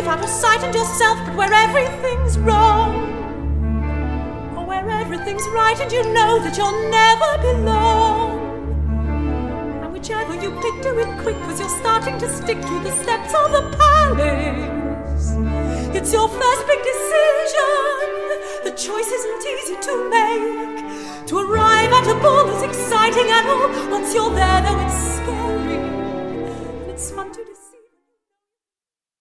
you found your sight and yourself, but where everything's wrong, or where everything's right and you know that you'll never belong. And whichever you pick, do it quick, 'cause you're starting to stick to the steps of the palace. It's your first big decision. The choice isn't easy to make. To arrive at a ball is exciting and all. Once you're there, though, it's scary.